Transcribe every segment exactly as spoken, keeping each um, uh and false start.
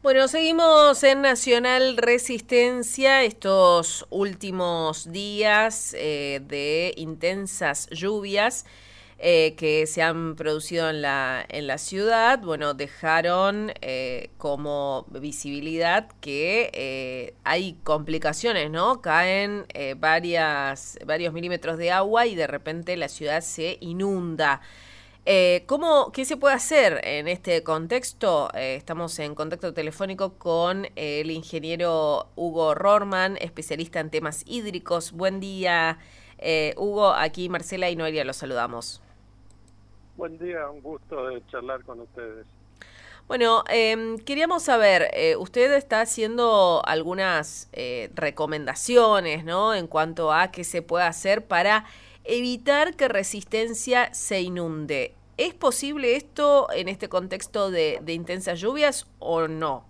Bueno, seguimos en Nacional Resistencia estos últimos días eh, de intensas lluvias eh, que se han producido en la, en la ciudad. Bueno, dejaron eh, como visibilidad que eh, hay complicaciones, ¿no? Caen eh, varias, varios milímetros de agua y de repente la ciudad se inunda. Eh, ¿cómo, ¿Qué se puede hacer en este contexto? Eh, estamos en contacto telefónico con el ingeniero Hugo Rorman, especialista en temas hídricos. Buen día, eh, Hugo. Aquí Marcela y Noelia los saludamos. Buen día, un gusto de charlar con ustedes. Bueno, eh, queríamos saber, eh, usted está haciendo algunas eh, recomendaciones, ¿no? En cuanto a qué se puede hacer para evitar que Resistencia se inunde. ¿Es posible esto en este contexto de, de intensas lluvias o no?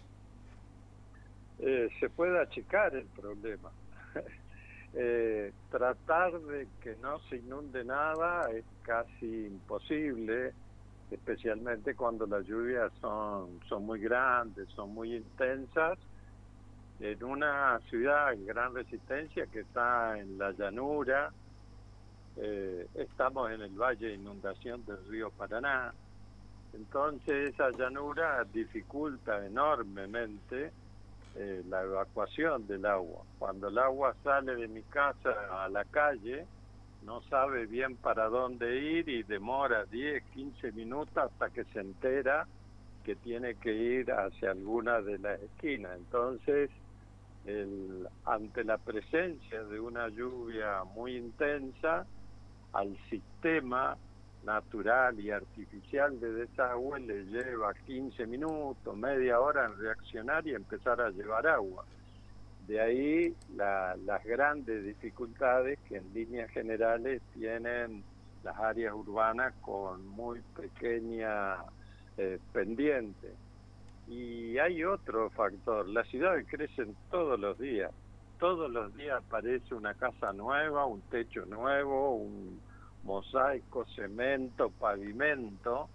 Eh, se puede achicar el problema. eh, tratar de que no se inunde nada es casi imposible, especialmente cuando las lluvias son, son muy grandes, son muy intensas. En una ciudad en gran resistencia que está en la llanura, eh, estamos en el valle de inundación del río Paraná. Entonces esa llanura dificulta enormemente eh, la evacuación del agua. Cuando el agua sale de mi casa a la calle, no sabe bien para dónde ir y demora diez, quince minutos hasta que se entera que tiene que ir hacia alguna de las esquinas. Entonces, el, ante la presencia de una lluvia muy intensa, al sistema natural y artificial de desagüe le lleva quince minutos, media hora en reaccionar y empezar a llevar agua. De ahí la, las grandes dificultades que en líneas generales tienen las áreas urbanas con muy pequeña eh, pendiente. Y hay otro factor, las ciudades crecen todos los días, todos los días aparece una casa nueva, un techo nuevo, un mosaico, cemento, pavimento,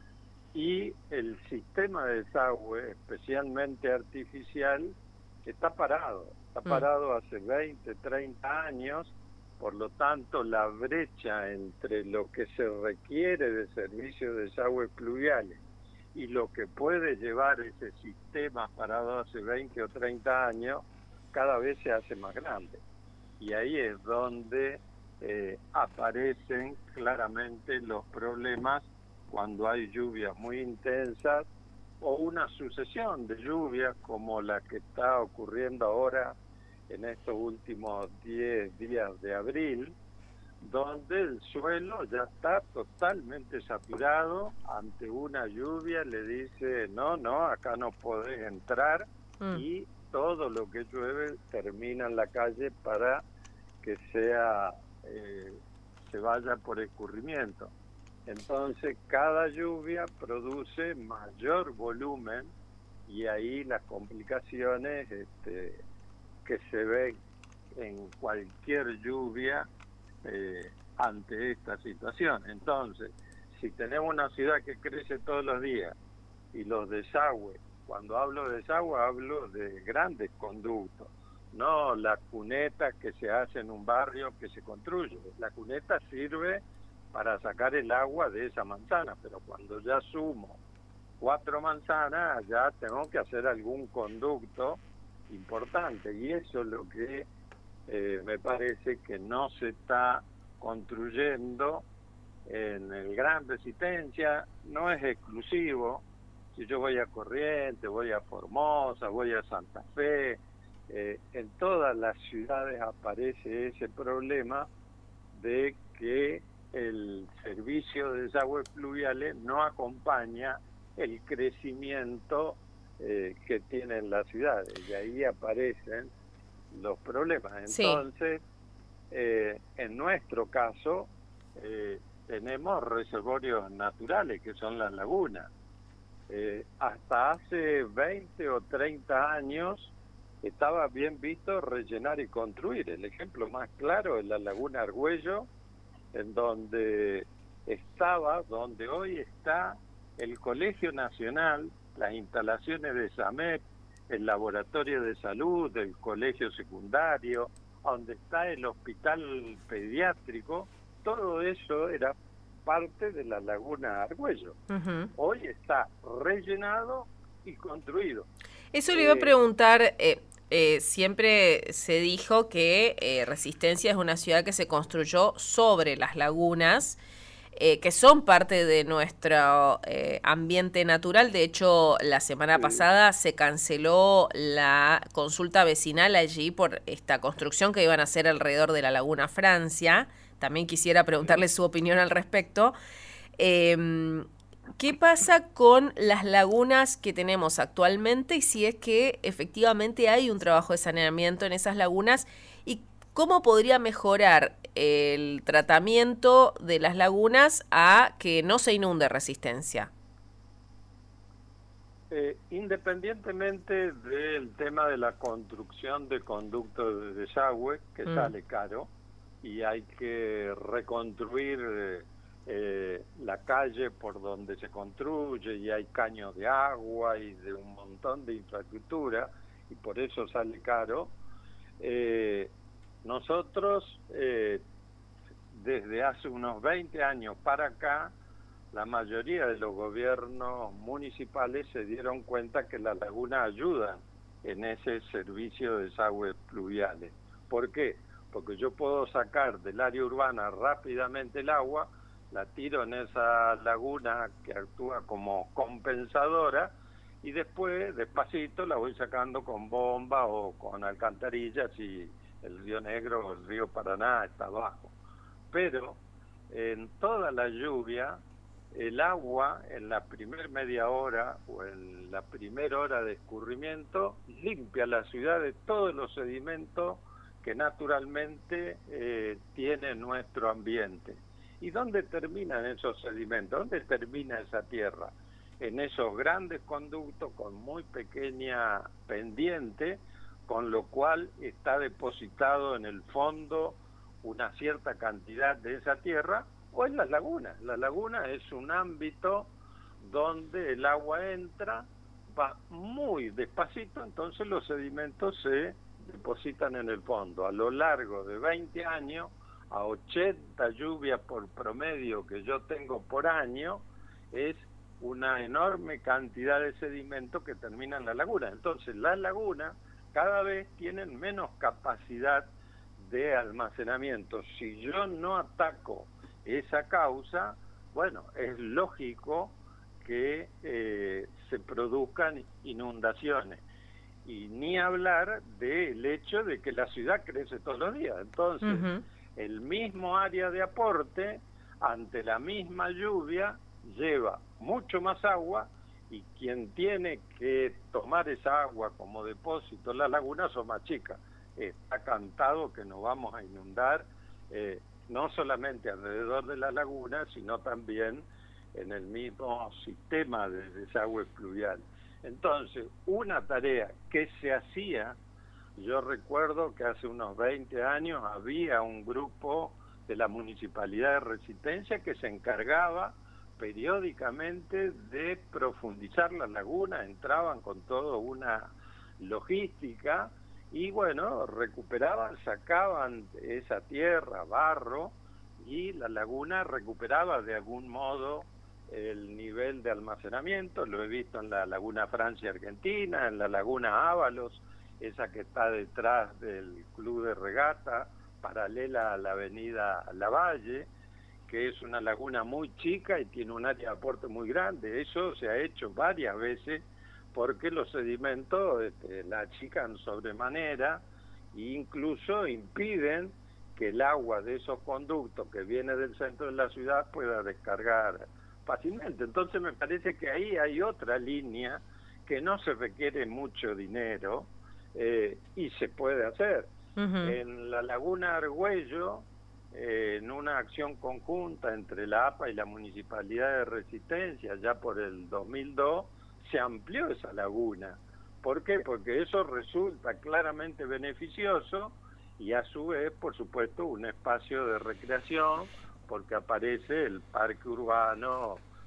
y el sistema de desagüe, especialmente artificial, está parado, está Mm. parado hace veinte, treinta años, por lo tanto la brecha entre lo que se requiere de servicios de desagüe pluviales y lo que puede llevar ese sistema parado hace veinte o treinta años, cada vez se hace más grande. Y ahí es donde eh, aparecen claramente los problemas cuando hay lluvias muy intensas o una sucesión de lluvias como la que está ocurriendo ahora en estos últimos diez días de abril, donde el suelo ya está totalmente saturado. Ante una lluvia le dice, no, no, acá no podés entrar, Mm. y todo lo que llueve termina en la calle para que sea eh, se vaya por escurrimiento. Entonces cada lluvia produce mayor volumen y ahí las complicaciones este, que se ven en cualquier lluvia eh, ante esta situación. Entonces, si tenemos una ciudad que crece todos los días y los desagües, cuando hablo de desagüe hablo de grandes conductos, no la cuneta que se hace en un barrio que se construye. La cuneta sirve para sacar el agua de esa manzana, pero cuando ya sumo cuatro manzanas, ya tengo que hacer algún conducto importante, y eso es lo que eh, me parece que no se está construyendo en el Gran Resistencia. No es exclusivo. Si yo voy a Corrientes, voy a Formosa, voy a Santa Fe, eh, en todas las ciudades aparece ese problema de que el servicio de desagües pluviales no acompaña el crecimiento eh, que tienen las ciudades, y ahí aparecen los problemas. Sí. Entonces, eh, en nuestro caso, eh, tenemos reservorios naturales que son las lagunas. Eh, hasta hace veinte o treinta años estaba bien visto rellenar y construir. El ejemplo más claro es la laguna Argüello, en donde estaba, donde hoy está el Colegio Nacional, las instalaciones de SAMEP, el laboratorio de salud, el colegio secundario, donde está el hospital pediátrico, todo eso era parte de la laguna Argüello. Uh-huh. Hoy está rellenado y construido. Eso le iba a preguntar, eh, eh, siempre se dijo que eh, Resistencia es una ciudad que se construyó sobre las lagunas, eh, que son parte de nuestro eh, ambiente natural. De hecho, la semana sí. pasada se canceló la consulta vecinal allí por esta construcción que iban a hacer alrededor de la Laguna Francia. También quisiera preguntarle sí. su opinión al respecto. Eh, ¿Qué pasa con las lagunas que tenemos actualmente y si es que efectivamente hay un trabajo de saneamiento en esas lagunas y cómo podría mejorar el tratamiento de las lagunas a que no se inunde Resistencia? Eh, independientemente del tema de la construcción de conductos de desagüe, que mm. sale caro, y hay que reconstruir eh, eh, la calle por donde se construye, y hay caños de agua y de un montón de infraestructura, y por eso sale caro. Eh, nosotros, eh, desde hace unos veinte años para acá, la mayoría de los gobiernos municipales se dieron cuenta que las lagunas ayudan en ese servicio de desagües pluviales. ¿Por qué? Porque yo puedo sacar del área urbana rápidamente el agua, la tiro en esa laguna que actúa como compensadora y después, despacito, la voy sacando con bomba o con alcantarillas si el río Negro o el río Paraná está abajo. Pero en toda la lluvia, el agua en la primer media hora o en la primera hora de escurrimiento limpia la ciudad de todos los sedimentos que naturalmente eh, tiene nuestro ambiente. ¿Y dónde terminan esos sedimentos? ¿Dónde termina esa tierra? En esos grandes conductos con muy pequeña pendiente, con lo cual está depositado en el fondo una cierta cantidad de esa tierra, o en las lagunas. La laguna es un ámbito donde el agua entra, va muy despacito, entonces los sedimentos se depositan en el fondo. A lo largo de veinte años, a ochenta lluvias por promedio que yo tengo por año, es una enorme cantidad de sedimentos que termina en la laguna. Entonces las lagunas cada vez tienen menos capacidad de almacenamiento. Si yo no ataco esa causa, bueno, es lógico que eh, se produzcan inundaciones. Y ni hablar del hecho de que la ciudad crece todos los días. Entonces, uh-huh. el mismo área de aporte, ante la misma lluvia, lleva mucho más agua, y quien tiene que tomar esa agua como depósito, las lagunas son más chicas. Está cantado que nos vamos a inundar, eh, no solamente alrededor de la laguna, sino también en el mismo sistema de desagüe pluvial. Entonces, una tarea que se hacía, yo recuerdo que hace unos veinte años había un grupo de la Municipalidad de Resistencia que se encargaba periódicamente de profundizar la laguna, entraban con toda una logística y bueno, recuperaban, sacaban esa tierra, barro, y la laguna recuperaba de algún modo el nivel de almacenamiento. Lo he visto en la Laguna Francia Argentina, en la Laguna Ábalos, esa que está detrás del Club de Regata, paralela a la avenida Lavalle, que es una laguna muy chica y tiene un área de aporte muy grande. Eso se ha hecho varias veces porque los sedimentos este, la achican sobremanera e incluso impiden que el agua de esos conductos que viene del centro de la ciudad pueda descargar fácilmente. Entonces me parece que ahí hay otra línea que no se requiere mucho dinero eh, y se puede hacer. Uh-huh. En la Laguna Argüello, eh, en una acción conjunta entre la A P A y la Municipalidad de Resistencia, ya por el dos mil dos, se amplió esa laguna. ¿Por qué? Porque eso resulta claramente beneficioso y a su vez, por supuesto, un espacio de recreación, porque aparece el parque urbano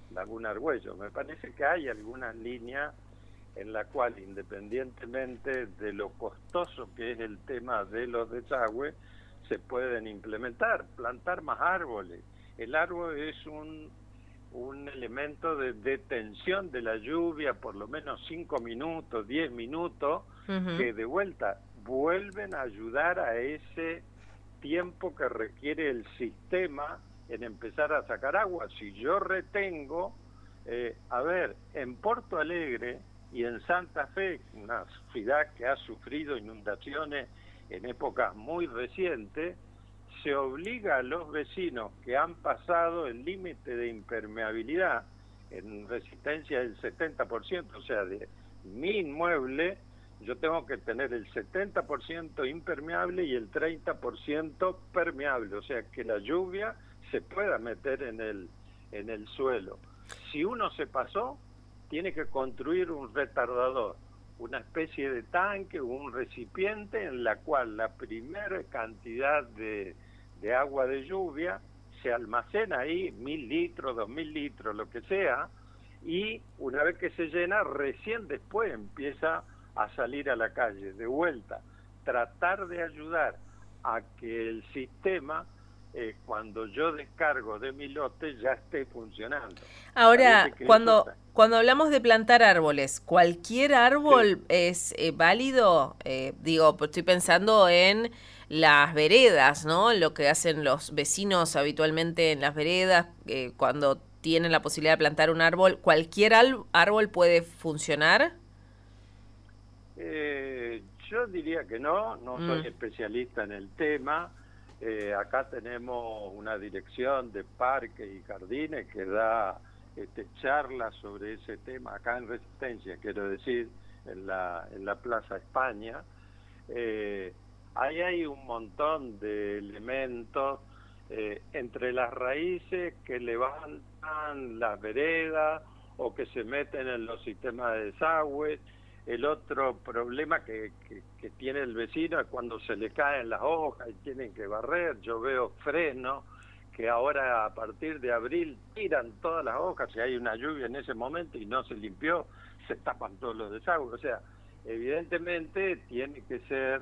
Laguna Argüello. Me parece que hay algunas líneas en la cual, independientemente de lo costoso que es el tema de los desagües, se pueden implementar, plantar más árboles. El árbol es un, un elemento de detención de la lluvia, por lo menos cinco minutos, diez minutos, uh-huh. que de vuelta vuelven a ayudar a ese tiempo que requiere el sistema en empezar a sacar agua. Si yo retengo, eh, a ver, en Porto Alegre y en Santa Fe, una ciudad que ha sufrido inundaciones en épocas muy recientes, se obliga a los vecinos que han pasado el límite de impermeabilidad en resistencia del setenta por ciento, o sea, de mi inmueble, yo tengo que tener el setenta por ciento impermeable y el treinta por ciento permeable, o sea, que la lluvia se pueda meter en el, en el suelo. Si uno se pasó, tiene que construir un retardador, una especie de tanque o un recipiente en la cual la primera cantidad de, de agua de lluvia se almacena ahí, mil litros, dos mil litros, lo que sea, y una vez que se llena, recién después empieza a salir a la calle, de vuelta, tratar de ayudar a que el sistema, eh, cuando yo descargo de mi lote, ya esté funcionando. Ahora, cuando, eso... cuando hablamos de plantar árboles, ¿cualquier árbol sí. es eh, válido? Eh, digo, estoy pensando en las veredas, ¿no? Lo que hacen los vecinos habitualmente en las veredas, eh, cuando tienen la posibilidad de plantar un árbol, ¿cualquier árbol puede funcionar? Eh, yo diría que no, no soy mm. especialista en el tema. Eh, acá tenemos una dirección de parques y jardines que da este, charlas sobre ese tema, acá en Resistencia, quiero decir, en la, en la Plaza España. Eh, ahí hay un montón de elementos, eh, entre las raíces que levantan las veredas o que se meten en los sistemas de desagüe. El otro problema que, que, que tiene el vecino es cuando se le caen las hojas y tienen que barrer. Yo veo fresnos que ahora a partir de abril tiran todas las hojas, si hay una lluvia en ese momento y no se limpió, se tapan todos los desagües. O sea, evidentemente tiene que ser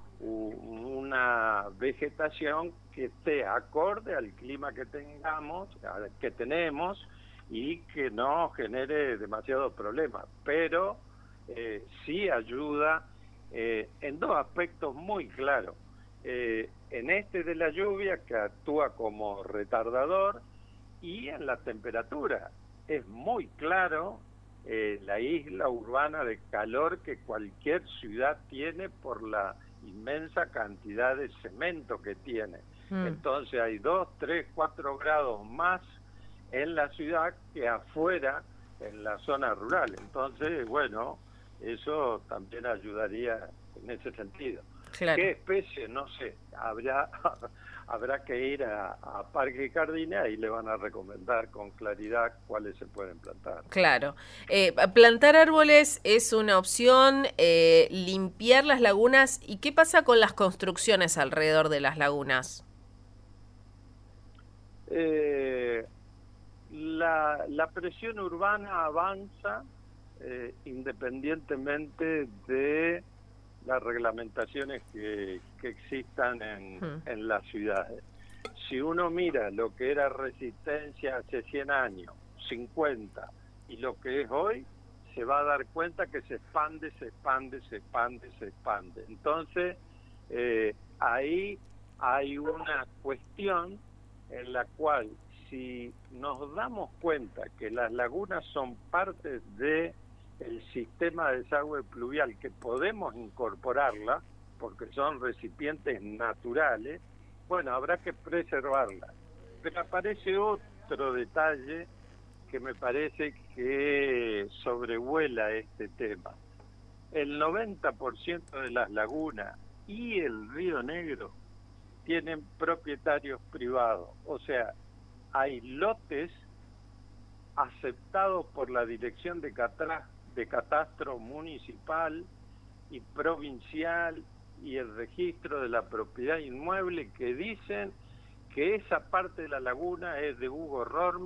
una vegetación que esté acorde al clima que tengamos, que tenemos, y que no genere demasiados problemas. Pero Eh, sí ayuda eh, en dos aspectos muy claros. Eh, en este de la lluvia, que actúa como retardador, y en la temperatura. Es muy claro eh, la isla urbana de calor que cualquier ciudad tiene por la inmensa cantidad de cemento que tiene. Mm. Entonces hay dos, tres, cuatro grados más en la ciudad que afuera en la zona rural. Entonces, bueno, eso también ayudaría en ese sentido. Claro. ¿Qué especie? No sé. Habrá habrá que ir a, a Parque y Jardines y le van a recomendar con claridad cuáles se pueden plantar. Claro. Eh, plantar árboles es una opción, eh, limpiar las lagunas. ¿Y qué pasa con las construcciones alrededor de las lagunas? Eh, la, la presión urbana avanza Eh, independientemente de las reglamentaciones que, que existan en, hmm. en las ciudades. Si uno mira lo que era Resistencia hace cien años, cincuenta, y lo que es hoy, se va a dar cuenta que se expande, se expande, se expande, se expande. Entonces, eh, ahí hay una cuestión en la cual, si nos damos cuenta que las lagunas son parte de el sistema de desagüe pluvial, que podemos incorporarla porque son recipientes naturales, bueno, habrá que preservarla. Pero aparece otro detalle que me parece que sobrevuela este tema. El noventa por ciento de las lagunas y el Río Negro tienen propietarios privados, o sea, hay lotes aceptados por la Dirección de Catastro de catastro municipal y provincial y el registro de la propiedad inmueble que dicen que esa parte de la laguna es de Hugo Rorman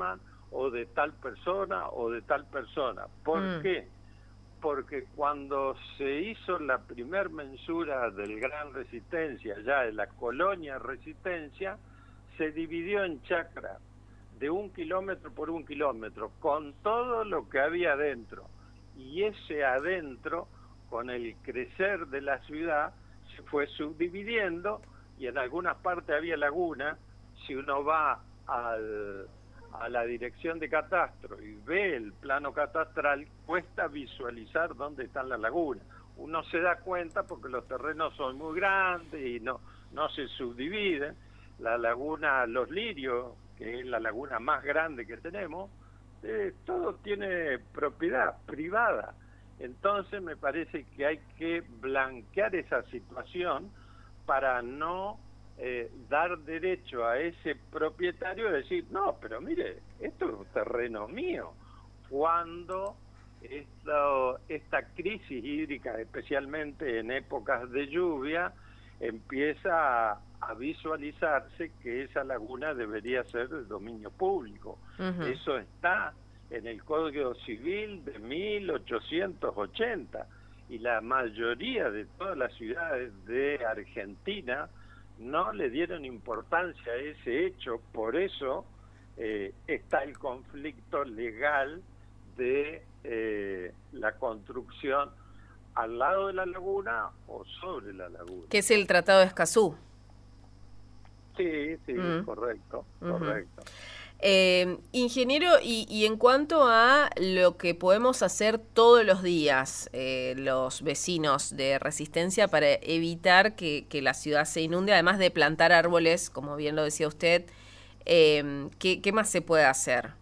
o de tal persona o de tal persona. ¿Por Mm. qué? Porque cuando se hizo la primer mensura del Gran Resistencia, ya en la colonia Resistencia, se dividió en chacras de un kilómetro por un kilómetro, con todo lo que había adentro. Y ese adentro, con el crecer de la ciudad, se fue subdividiendo, y en algunas partes había laguna. Si uno va al, a la dirección de catastro y ve el plano catastral, cuesta visualizar dónde están las lagunas. Uno se da cuenta porque los terrenos son muy grandes y no, no se subdividen. La laguna Los Lirios, que es la laguna más grande que tenemos, eh, todo tiene propiedad privada. Entonces me parece que hay que blanquear esa situación para no eh, dar derecho a ese propietario de decir, no, pero mire, esto es un terreno mío. Cuando esto, esta crisis hídrica, especialmente en épocas de lluvia, empieza a, a visualizarse que esa laguna debería ser de dominio público. Uh-huh. Eso está en el Código Civil de mil ochocientos ochenta, y la mayoría de todas las ciudades de Argentina no le dieron importancia a ese hecho. Por eso eh, está el conflicto legal de eh, la construcción al lado de la laguna o sobre la laguna. Que es el Tratado de Escazú. Sí, sí, mm. correcto, uh-huh. correcto. Eh, ingeniero, y, y en cuanto a lo que podemos hacer todos los días eh, los vecinos de Resistencia para evitar que, que la ciudad se inunde, además de plantar árboles, como bien lo decía usted, eh, ¿qué, qué más se puede hacer?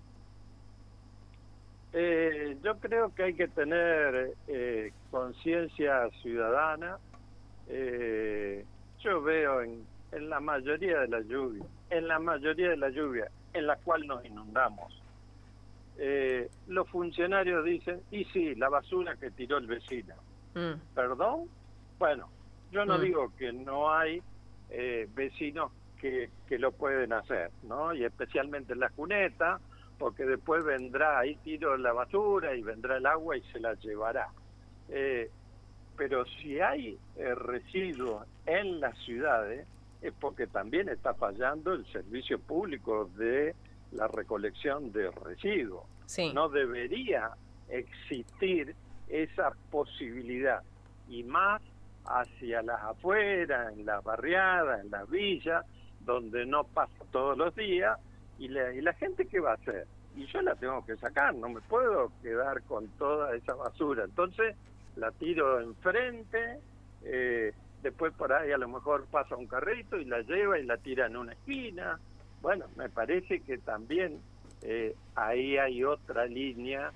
Eh, yo creo que hay que tener eh, conciencia ciudadana. Eh, yo veo en, en la mayoría de la lluvia, en la mayoría de la lluvia, en la cual nos inundamos, eh, los funcionarios dicen, y sí, la basura que tiró el vecino. Mm. ¿Perdón? Bueno, yo no mm. digo que no hay eh, vecinos que, que lo pueden hacer, ¿no? Y especialmente en las cunetas, porque después vendrá, ahí tiro la basura y vendrá el agua y se la llevará. Eh, pero si hay eh, residuos en las ciudades, es porque también está fallando el servicio público de la recolección de residuos. Sí. No debería existir esa posibilidad, y más hacia las afueras, en las barriadas, en las villas, donde no pasa todos los días, y la, y la gente, ¿qué va a hacer? Y yo la tengo que sacar, no me puedo quedar con toda esa basura. Entonces la tiro enfrente, eh, después por ahí a lo mejor pasa un carrito y la lleva y la tira en una esquina. Bueno, me parece que también eh, ahí hay otra línea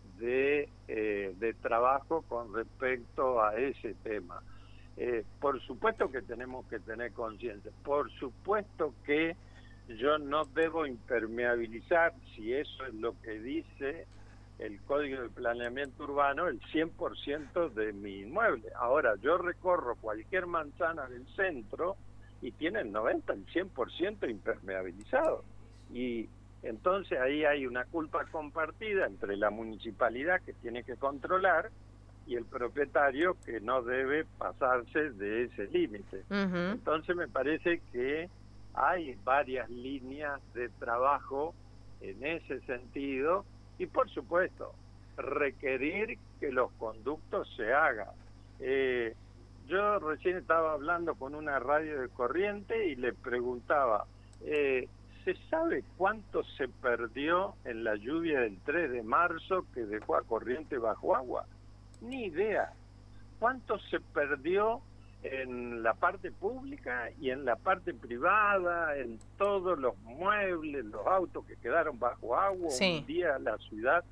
de, eh, de trabajo con respecto a ese tema. Eh, por supuesto que tenemos que tener conciencia, por supuesto que yo no debo impermeabilizar, si eso es lo que dice el Código de Planeamiento Urbano, el cien por ciento de mi inmueble. Ahora, yo recorro cualquier manzana del centro y tiene el noventa, el cien por ciento impermeabilizado. Y entonces ahí hay una culpa compartida entre la municipalidad, que tiene que controlar, y el propietario, que no debe pasarse de ese límite. Uh-huh. Entonces me parece que hay varias líneas de trabajo en ese sentido, y por supuesto requerir que los conductos se hagan. Eh, yo recién estaba hablando con una radio de Corriente y le preguntaba, eh, ¿se sabe cuánto se perdió en la lluvia del tres de marzo que dejó a Corriente bajo agua? Ni idea. ¿Cuánto se perdió en la parte pública y en la parte privada, en todos los muebles, los autos que quedaron bajo agua? Sí. Un día la ciudad?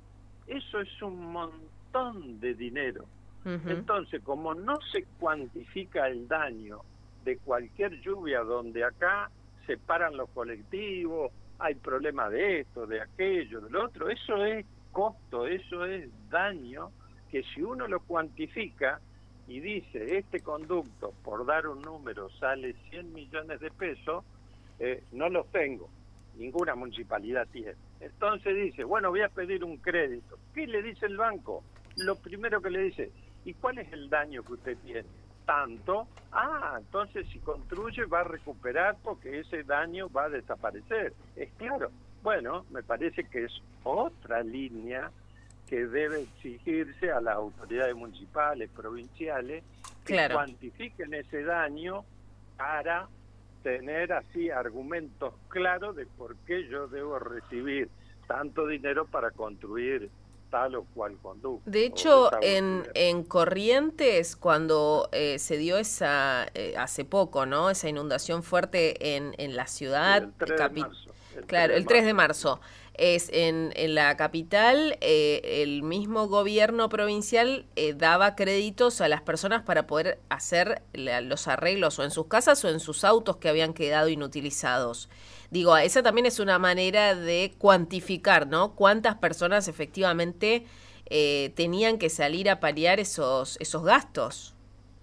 Eso es un montón de dinero. Uh-huh. Entonces, como no se cuantifica el daño de cualquier lluvia, donde acá se paran los colectivos, hay problemas de esto, de aquello, del otro, eso es costo, eso es daño, que si uno lo cuantifica y dice, este conducto, por dar un número, sale cien millones de pesos, eh, no los tengo, ninguna municipalidad tiene. Entonces dice, bueno, voy a pedir un crédito. ¿Qué le dice el banco? Lo primero que le dice, ¿y cuál es el daño que usted tiene? Tanto. Ah, entonces si construye va a recuperar porque ese daño va a desaparecer. Es claro. Bueno, me parece que es otra línea que debe exigirse a las autoridades municipales, provinciales, que claro. cuantifiquen ese daño para tener así argumentos claros de por qué yo debo recibir tanto dinero para construir tal o cual conducto. De hecho, en, en Corrientes, cuando eh, se dio esa, eh, hace poco, ¿no? Esa inundación fuerte en, en la ciudad. Sí, el tres de marzo. El claro, el tres de marzo. Es en, en la capital, eh, el mismo gobierno provincial eh, daba créditos a las personas para poder hacer la, los arreglos o en sus casas o en sus autos que habían quedado inutilizados. Digo, esa también es una manera de cuantificar, ¿no? Cuántas personas efectivamente eh, tenían que salir a paliar esos, esos gastos.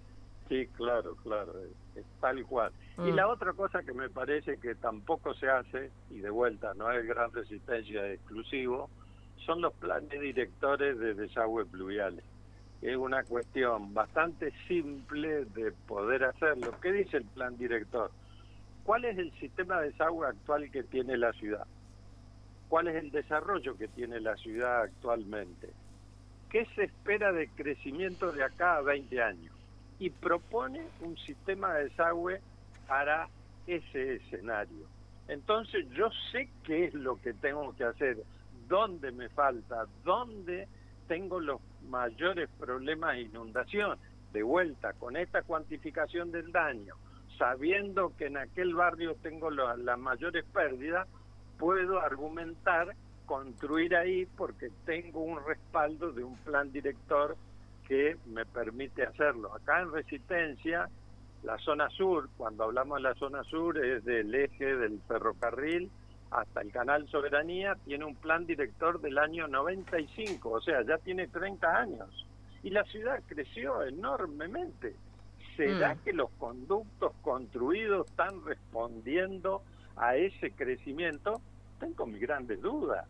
Sí, claro, claro, es, es tal cual. Mm. Y la otra cosa que me parece que tampoco se hace, y de vuelta no es Gran Resistencia exclusivo, son los planes directores de desagües pluviales. Es una cuestión bastante simple de poder hacerlo. ¿Qué dice el plan director? ¿Cuál es el sistema de desagüe actual que tiene la ciudad? ¿Cuál es el desarrollo que tiene la ciudad actualmente? ¿Qué se espera de crecimiento de acá a veinte años? Y propone un sistema de desagüe para ese escenario. Entonces yo sé qué es lo que tengo que hacer, dónde me falta, dónde tengo los mayores problemas de inundación. De vuelta, con esta cuantificación del daño, sabiendo que en aquel barrio tengo lo, las mayores pérdidas, puedo argumentar, construir ahí porque tengo un respaldo de un plan director que me permite hacerlo. Acá en Resistencia, la zona sur, cuando hablamos de la zona sur, es del eje del ferrocarril hasta el Canal Soberanía, tiene un plan director del año noventa y cinco, o sea, ya tiene treinta años. Y la ciudad creció enormemente. ¿Será mm. que los conductos construidos están respondiendo a ese crecimiento? Tengo mis grandes dudas.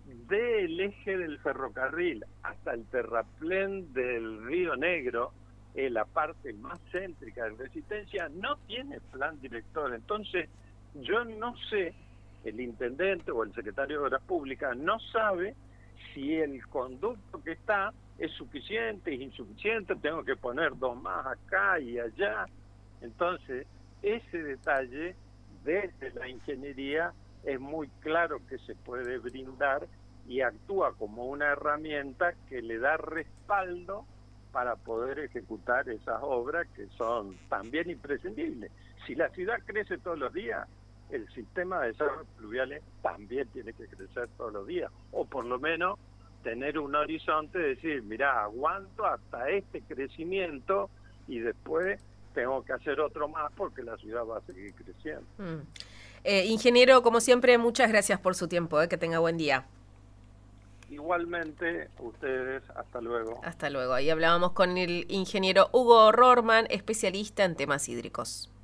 Del eje del ferrocarril hasta el terraplén del Río Negro, eh, la parte más céntrica de Resistencia, no tiene plan director. Entonces, yo no sé, el intendente o el secretario de Obras Públicas no sabe si el conducto que está es suficiente, es insuficiente, tengo que poner dos más acá y allá. Entonces, ese detalle desde la ingeniería es muy claro que se puede brindar y actúa como una herramienta que le da respaldo para poder ejecutar esas obras que son también imprescindibles. Si la ciudad crece todos los días, el sistema de desagües pluviales también tiene que crecer todos los días, o por lo menos tener un horizonte de decir, mirá, aguanto hasta este crecimiento y después tengo que hacer otro más porque la ciudad va a seguir creciendo. Mm. Eh, ingeniero, como siempre, muchas gracias por su tiempo, eh, que tenga buen día. Igualmente, ustedes, hasta luego. Hasta luego. Ahí hablábamos con el ingeniero Hugo Rorman, especialista en temas hídricos.